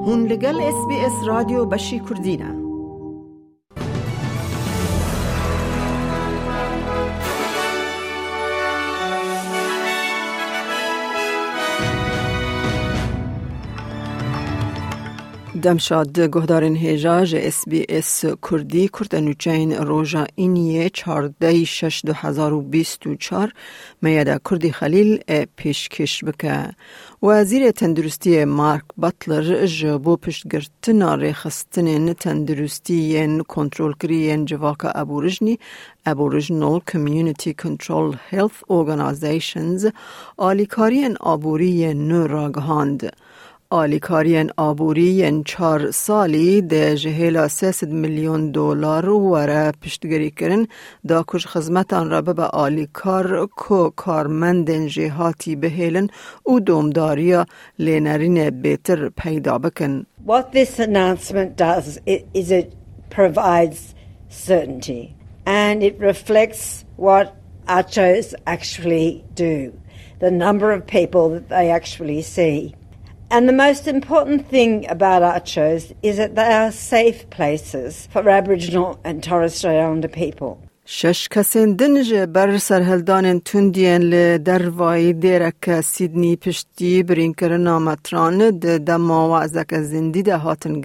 هون لگل SBS رادیو بشی کردینه. دمشاد گهدارن هجاج SBS کردی کردنوچین روژا اینیه 14/6/2024 میاده کردی خلیل پیشکش بکه. وزیر تندرستی مارک باتلر جبو پشتگرتنا ریخستن تندرستی کنترول کریین جواک Aboriginal Community Control Health Organizations آلیکارین آبوری نو راگهاند. آلیکارین آبوری 4 سالی ده جهیلا 300 میلیون دلار وره پشتگری کرن دا کش خدمتان را به آلیکار کو کارمندن جهاتی بهیلن و دومداریا لینرین بهتر پیدا بکن. What this announcement does is it provides certainty and it reflects what ACCHOs actually do, the number of people that they actually see. And the most important thing about ACCHOs is that they are safe places for Aboriginal and Torres Strait Islander people. 6 کسین دنج بر سرهلدان تندین لدروای دیرک سیدنی پشتی برینکرنا متران دما وعزک زندی ده هاتن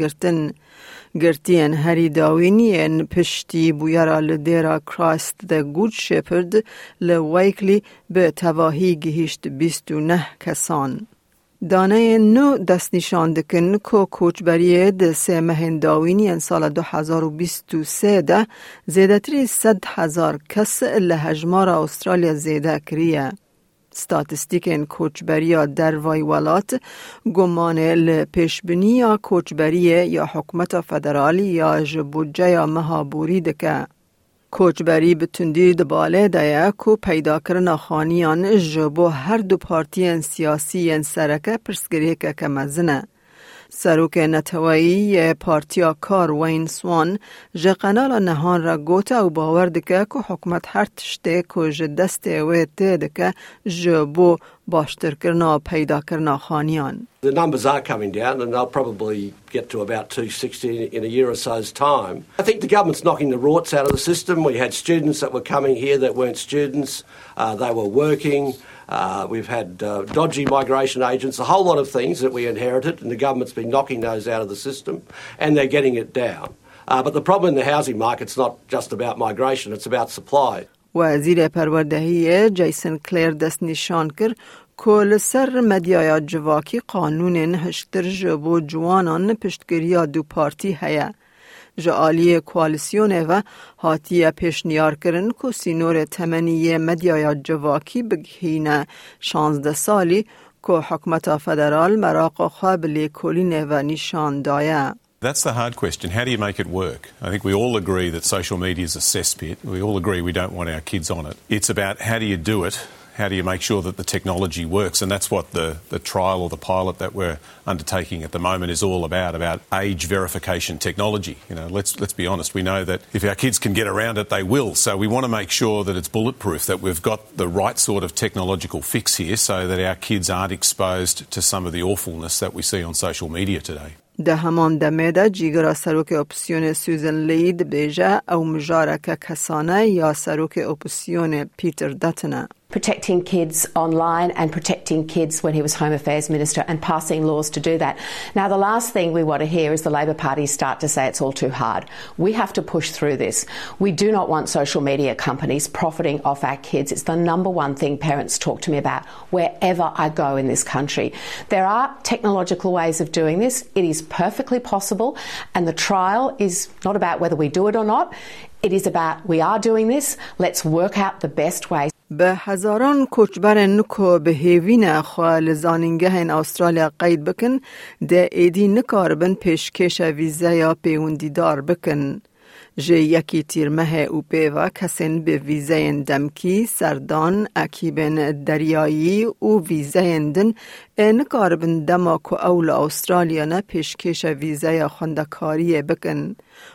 گرتین هری داوینین پشتی بویرا لدیرا کرایست ده گود شپرد لویکلی به تواهی گهیشت 29 کسان. دانه نو دست نشان دکن که کوچبری ده سه مهنداوینی سال 2023 ده زیدتری 100,000 کس لحجمار استرالیا زیده کریه. ستاتستیکین کوچبری در وای ولات گمان لپیشبنی یا کوچبری یا حکومت فدرالی یا جبوجه یا مهابوری دکه. کوچبری به تندی دباله دایا کو پیدا کرنا خانیان جبو هر دو پارتیان سیاسی سرکه پرسگریه که کمزنه. سروک نتوایی پارتیا کار وین سوان جقنال نهان را گوته و باورده که حکومت هر تشته که جدسته و تیده که جبو باشتر کرنا پیدا کرنا خانیان. The numbers are coming down and they'll probably get to about 260 in a year or so's time. I think the government's knocking the rorts out of the system. We had students that were coming here that weren't students. They were working. We've had dodgy migration agents, a whole lot of things that we inherited, and the government's been knocking those out of the system, and they're getting it down. But the problem in the housing market's not just about migration, it's about supply. وزیر پروردهی جیسن کلیر دست نشان کرد که سر مدیای جواکی قانون هشتر جبو جوانان پشتگیری دو پارتی هیا. جعالی کوالیسیون و هاتیه پیشنیار کرن که سینور تمنی مدیای جواکی بگهینه 16 سالی که حکمت فدرال مراق خواب لیکولین و نشان دایه. That's the hard question. How do you make it work? I think we all agree that social media is a cesspit. We all agree we don't want our kids on it. It's about how do you do it? How do you make sure that the technology works? And that's what the trial or the pilot that we're undertaking at the moment is all about age verification technology. You know, let's be honest. We know that if our kids can get around it, they will. So we want to make sure that it's bulletproof, that we've got the right sort of technological fix here so that our kids aren't exposed to some of the awfulness that we see on social media today. ده همان دمیده جیگرا سروک اپسیون سوزن لید بیجه او مجارک کسانه یا سروک اپسیون پیتر دتنه. Protecting kids online and protecting kids when he was Home Affairs Minister and passing laws to do that. Now, the last thing we want to hear is the Labor Party start to say it's all too hard. We have to push through this. We do not want social media companies profiting off our kids. It's the number one thing parents talk to me about wherever I go in this country. There are technological ways of doing this. It is perfectly possible, and the trial is not about whether we do it or not. It is about we are doing this. Let's work out the best way. به هزاران کوچبرن که به هیوین خواه زانینگه این استرالیا قید بکن ده ایدی نکاربن پیشکش ویزا یا پیوندیدار بکن. جه یکی تیرمه او پیوا کسین به ویزاین دمکی، سردان، اکیبن دریایی و ویزاین دن نکاربن دما که اول استرالیا نه پیشکش ویزای خواندکاری بکن.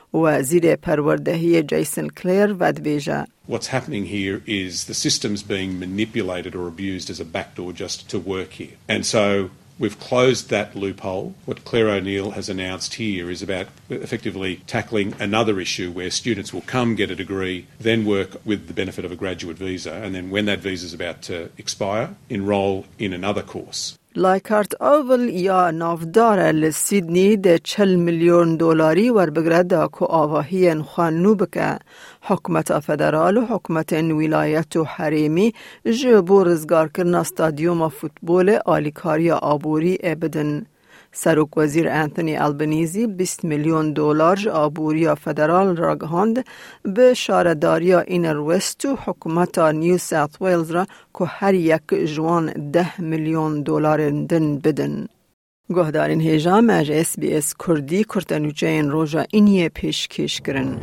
وزیر پروردهی جیسن کلیر ود بیجه. What's happening here is the system's being manipulated or abused as a backdoor just to work here. And so We've closed that loophole. What Claire O'Neill has announced here is about effectively tackling another issue where students will come, get a degree, then work with the benefit of a graduate visa, and then when that visa is about to expire, enrol in another course. لایکارت اول یا نافدار لسیدنی ده 40 میلیون دلاری ور بگرده که آواهی خانو بکه حکومت فدرال و حکومت ولایت و حریمی جبو رزگار کرنا استادیوم فوتبول آلیکاری آبوری بدن. سروک وزیر انتونی البنیزی 20 میلیون دلار آبوری فدرال را گهاند به شارداری اینر وست و حکومت نیو ساوت ویلز را که هر یک جوان 10 میلیون دلار دن بدن. گهدارین هیجام از SBS کردی کرتنوچه این روژا اینیه پیشکش کرن.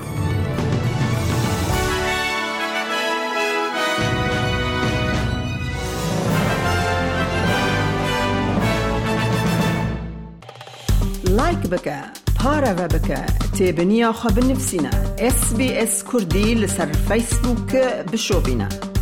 لایک بکه، پاره و بکه، تیبنیا خواب نفسینا. SBS کردی لسر فیسبوک بشو بینا.